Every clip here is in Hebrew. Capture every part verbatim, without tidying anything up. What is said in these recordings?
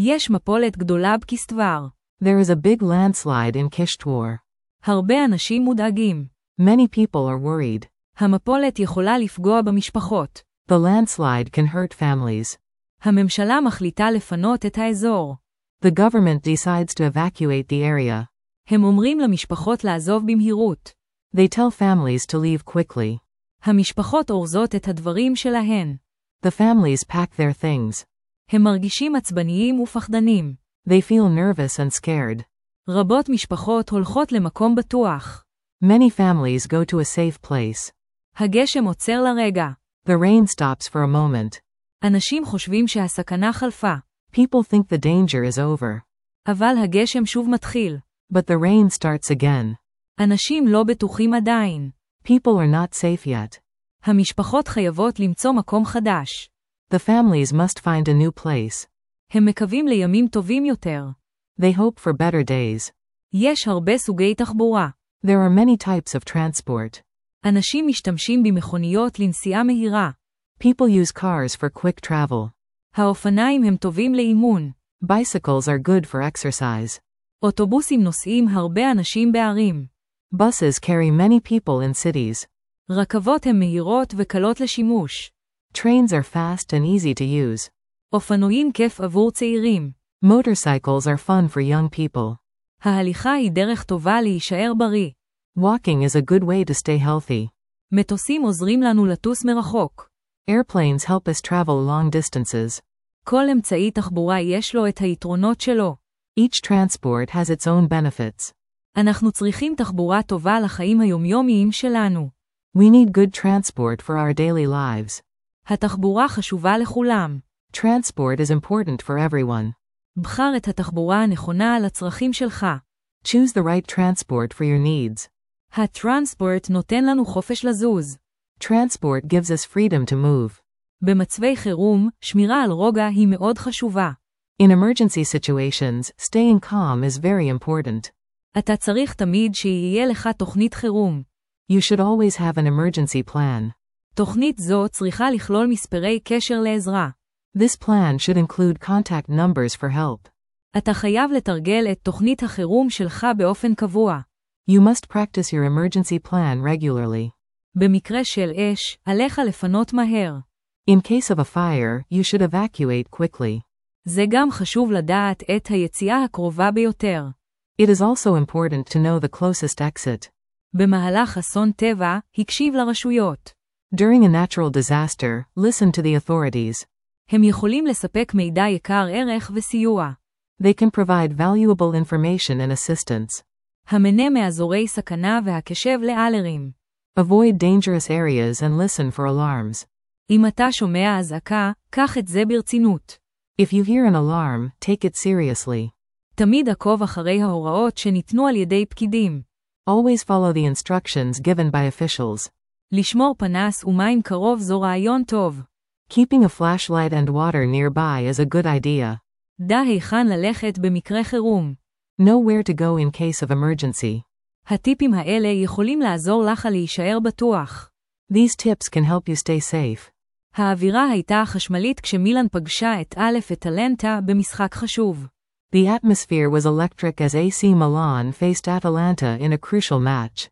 יש מפולת גדולה בקיסטוואר. There is a big landslide in Kishtwar. הרבה אנשים מודאגים. Many people are worried. המפולת יכולה לפגוע במשפחות. The landslide can hurt families. הממשלה מחליטה לפנות את האזור. The government decides to evacuate the area. הם אומרים למשפחות לעזוב במהירות. They tell families to leave quickly. המשפחות אורזות את הדברים שלהן. The families pack their things. הם מרגישים עצבניים ופחדנים. They feel nervous and scared. רבות משפחות הולכות למקום בטוח. Many families go to a safe place. הגשם עוצר לרגע. The rain stops for a moment. אנשים חושבים שהסכנה חלפה. People think the danger is over. אבל הגשם שוב מתחיל. But the rain starts again. אנשים לא בטוחים עדיין. People are not safe yet. המשפחות חייבות למצוא מקום חדש. The families must find a new place. הם מקווים לימים טובים יותר. They hope for better days. יש הרבה סוגי תחבורה. There are many types of transport. אנשים משתמשים במכוניות לנסיעה מהירה. People use cars for quick travel. האופניים הם טובים לאימון. Bicycles are good for exercise. אוטובוסים נוסעים הרבה אנשים בערים. Buses carry many people in cities. רכבות הן מהירות וקלות לשימוש. Trains are fast and easy to use. אופנועים כיף עבור צעירים. Motorcycles are fun for young people. ההליכה היא דרך טובה להישאר בריא. Walking is a good way to stay healthy. מטוסים עוזרים לנו לטוס מרחוק. Airplanes help us travel long distances. כל אמצעי תחבורה יש לו את היתרונות שלו. Each transport has its own benefits. אנחנו צריכים תחבורה טובה לחיים היומיומיים שלנו. We need good transport for our daily lives. התחבורה חשובה לכולם. Transport is important for everyone. בחר את התחבורה הנכונה על הצרכים שלך. Choose the right transport for your needs. הטרנספורט נותן לנו חופש לזוז. Transport gives us freedom to move. במצבי חירום, שמירה על רוגע היא מאוד חשובה. In emergency situations, staying calm is very important. אתה צריך תמיד שיהיה לך תוכנית חירום. You should always have an emergency plan. תוכנית זו צריכה לכלול מספרי קשר לעזרה. This plan should include contact numbers for help. אתה חייב לתרגל את תוכנית החירום שלך באופן קבוע. You must practice your emergency plan regularly. במקרה של אש, עליך לפנות מהר. In case of a fire, you should evacuate quickly. זה גם חשוב לדעת את היציאה הקרובה ביותר. It is also important to know the closest exit. במהלך אסון טבע, הקשיב לרשויות. During a natural disaster, listen to the authorities. הם יכולים לספק מידע יקר ערך וסיוע. They can provide valuable information and assistance. המנה מאזורי סכנה והקשב לאלרים. Avoid dangerous areas and listen for alarms. אם אתה שומע אזעקה, קח את זה ברצינות. If you hear an alarm, take it seriously. תמיד עקוב אחרי ההוראות שניתנו על ידי פקידים. Always follow the instructions given by officials. לשמור פנס ומים קרוב זו רעיון טוב. Keeping a flashlight and water nearby is a good idea. דע היכן ללכת במקרה חירום. Know where to go in case of emergency. הטיפים האלה יכולים לעזור לך להישאר בטוח. These tips can help you stay safe. האווירה הייתה חשמלית כשמילאן פגשה את א' אטלנטה במשחק חשוב. The atmosphere was electric as A C Milan faced Atalanta in a crucial match.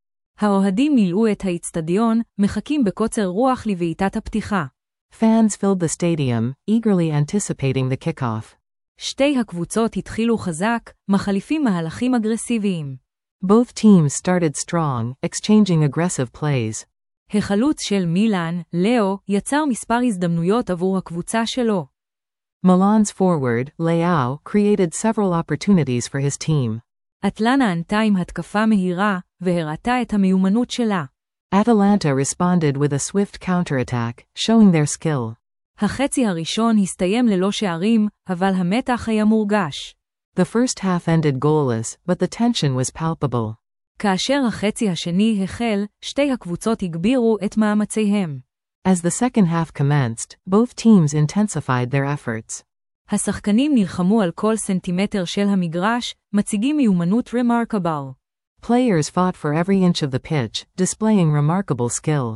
האוהדים מילאו את האצטדיון, מחכים בקוצר רוח לבעיטת הפתיחה. Fans filled the stadium, eagerly anticipating the kickoff. שתי הקבוצות התחילו חזק, מחליפים מהלכים אגרסיביים. Both teams started strong, exchanging aggressive plays. החלוץ של מילאן, לאו, יצר מספר הזדמנויות עבור הקבוצה שלו. Milan's forward, Leao, created several opportunities for his team. אטלנה ענתה עם התקפה מהירה, והראתה את המיומנות שלה. Atalanta responded with a swift counterattack, showing their skill. החצי הראשון הסתיים ללא שערים, אבל המתח היה מורגש. The first half ended goalless, but the tension was palpable. כאשר החצי השני החל, שתי הקבוצות הגבירו את מאמציהם. As the second half commenced, both teams intensified their efforts. השחקנים נלחמו על כל סנטימטר של המגרש, מציגים מיומנות remarkable. Players fought for every inch of the pitch, displaying remarkable skill.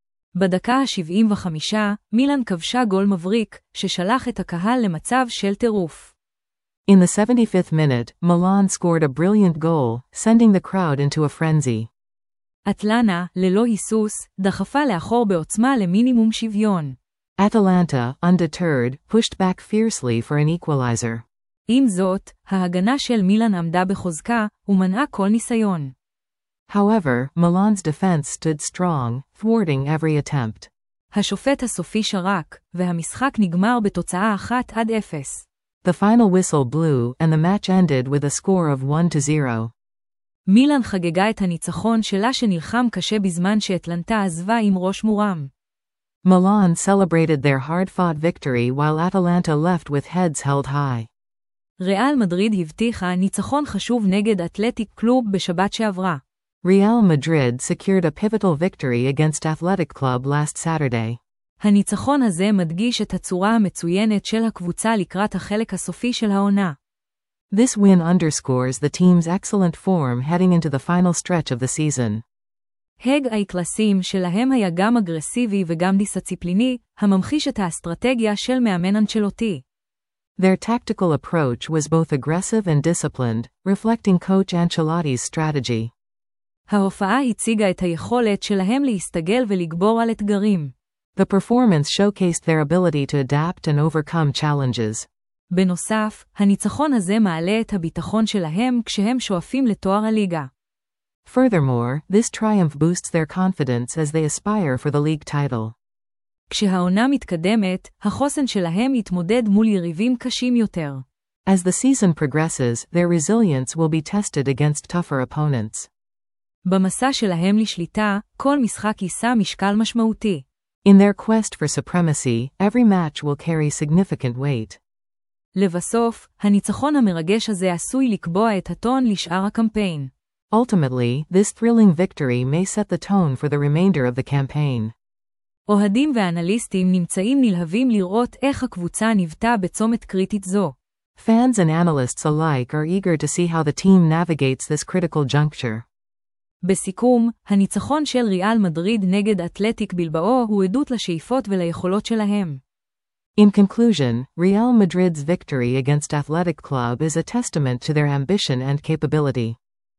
בדקה ה-שבעים וחמש, מילאן כבשה גול מבריק, ששלח את הקהל למצב של טירוף. In the seventy-fifth minute, Milan scored a brilliant goal, sending the crowd into a frenzy. אטלנה, ללא היסוס, דחפה לאחור בעוצמה למינימום שוויון. Atalanta, undeterred, pushed back fiercely for an equalizer. עם זאת, ההגנה של מילאן עמדה בחוזקה, ומנעה כל ניסיון. However, Milan's defense stood strong, thwarting every attempt. השופט הסופי שרק, והמשחק נגמר בתוצאה אחת עד אפס. The final whistle blew, and the match ended with a score of one to zero. מילאן חגגה את הניצחון שלה שנלחם קשה בזמן שאטלנטה עזבה עם ראש מורם. Milan celebrated their hard-fought victory while Atalanta left with heads held high. ריאל מדריד הבטיחה ניצחון חשוב נגד אתלטיק קלוב בשבת שעברה. Real Madrid secured a pivotal victory against Athletic Club last Saturday. הניצחון הזה מדגיש את הצורה המצוינת של הקבוצה לקראת החלק הסופי של העונה. This win underscores the team's excellent form heading into the final stretch of the season. הג האי-קלאסים שלהם היה גם אגרסיבי וגם דיסציפליני, הממחיש את האסטרטגיה של מאמן אנצ'לוטי. Their tactical approach was both aggressive and disciplined, reflecting Coach Ancelotti's strategy. ההופעה הציגה את היכולת שלהם להסתגל ולגבור על אתגרים. The performance showcased their ability to adapt and overcome challenges. בנוסף, הניצחון הזה מעלה את הביטחון שלהם כשהם שואפים לתואר הליגה. Furthermore, this triumph boosts their confidence as they aspire for the league title. כשהעונה מתקדמת, החוסן שלהם יתמודד מול יריבים קשים יותר. As the season progresses, their resilience will be tested against tougher opponents. במסע שלהם לשליטה, כל משחק יישא משקל משמעותי. In their quest for supremacy, every match will carry significant weight. לבסוף, הניצחון המרגש הזה עשוי לקבוע את הטון לשאר הקמפיין. Ultimately, this thrilling victory may set the tone for the remainder of the campaign. אוהדים ואנליסטים נמצאים נלהבים לראות איך הקבוצה ניווטה בצומת קריטית זו. Fans and analysts alike are eager to see how the team navigates this critical juncture. בסיכום, הניצחון של ריאל מדריד נגד אתלטיק בלבאו הוא עדות לשאיפות וליכולות שלהם. In conclusion, Real Madrid's victory against Athletic Club is a testament to their ambition and capability.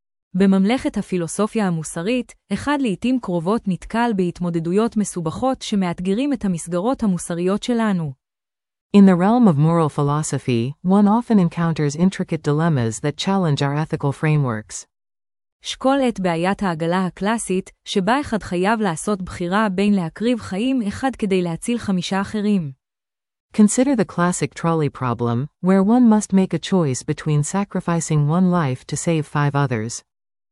בממלכת הפילוסופיה המוסרית, אחד לעתים קרובות נתקל בהתמודדויות מסובכות שמאתגרים את המסגרות המוסריות שלנו. In the realm of moral philosophy, one often encounters intricate dilemmas that challenge our ethical frameworks. שקול את בעיית העגלה הקלאסית, שבה אחד חייב לעשות בחירה בין להקריב חיים אחד כדי להציל חמישה אחרים. Consider the classic trolley problem, where one must make a choice between sacrificing one life to save five others.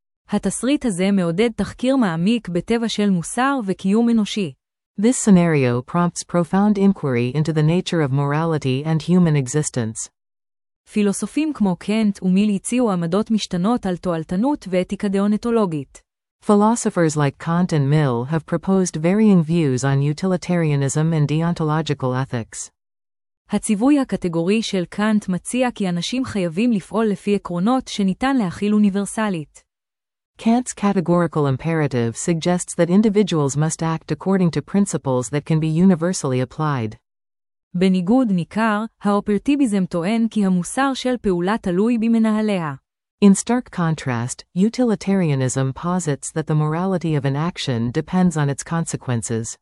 התסריט הזה מעודד תחקיר מעמיק בטבע של מוסר וקיום אנושי. This scenario prompts profound inquiry into the nature of morality and human existence. פילוסופים כמו קנט ומיל הציעו עמדות משתנות על תועלתנות ואתיקה דאונטולוגית. Philosophers like Kant and Mill have proposed varying views on utilitarianism and deontological ethics. הציווי הקטגורי של קאנט מציע כי אנשים חייבים לפעול לפי עקרונות שניתן להכיל אוניברסלית. Kant's categorical imperative suggests that individuals must act according to principles that can be universally applied. בניגוד ניכר, האופרטיביזם טוען כי המוסר של פעולה תלוי במנהליה. In stark contrast, utilitarianism posits that the morality of an action depends on its consequences.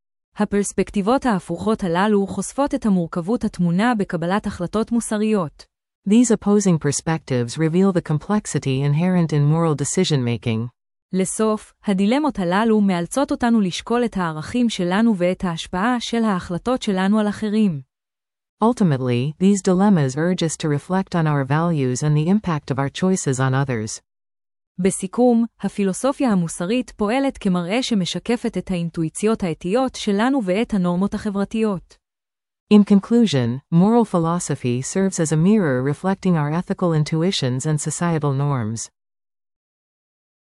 הפרספקטיבות ההפוכות הללו חושפות את המורכבות התמונה בקבלת החלטות מוסריות. These opposing perspectives reveal the complexity inherent in moral decision-making. לסוף, הדילמות הללו מאלצות אותנו לשקול את הערכים שלנו ואת ההשפעה של ההחלטות שלנו על אחרים. Ultimately, these dilemmas urge us to reflect on our values and the impact of our choices on others. בסיכום, הפילוסופיה המוסרית פועלת כמראה שמשקפת את האינטואיציות האתיות שלנו ואת הנורמות החברתיות. In conclusion, moral philosophy serves as a mirror reflecting our ethical intuitions and societal norms.